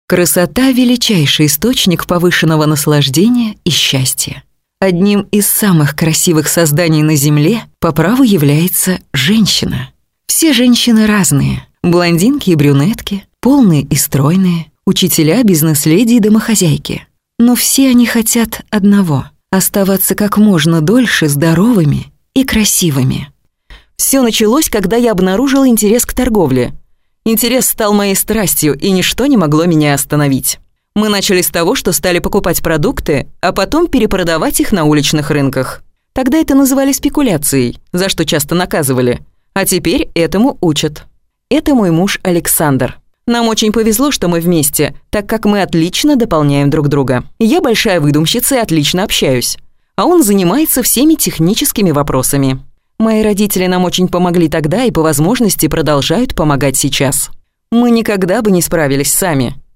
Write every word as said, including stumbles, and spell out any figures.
Красота – величайший источник повышенного наслаждения и счастья. Одним из самых красивых созданий на Земле по праву является женщина. Все женщины разные. Блондинки и брюнетки, полные и стройные, учителя, бизнес-леди и домохозяйки. Но все они хотят одного – оставаться как можно дольше здоровыми и красивыми. Все началось, когда я обнаружила интерес к торговле. Интерес стал моей страстью, и ничто не могло меня остановить. Мы начали с того, что стали покупать продукты, а потом перепродавать их на уличных рынках. Тогда это называли спекуляцией, за что часто наказывали. А теперь этому учат. Это мой муж Александр. Нам очень повезло, что мы вместе, так как мы отлично дополняем друг друга. Я большая выдумщица и отлично общаюсь. А он занимается всеми техническими вопросами. Мои родители нам очень помогли тогда и по возможности продолжают помогать сейчас. Мы никогда бы не справились сами.